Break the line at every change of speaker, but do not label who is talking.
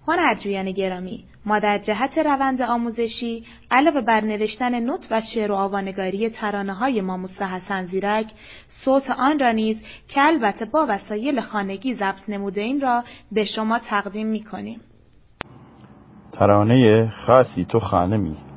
هنرجویان گرامی، ما در جهت روند آموزشی علاوه بر نوشتن نت و شعر و آوانگاری ترانه‌های ماموسا حسن زیرک، صوت آن را نیز که البته با وسایل خانگی ضبط نموده‌ایم را به شما تقدیم می‌کنیم.
ترانه خاصی تو خانمی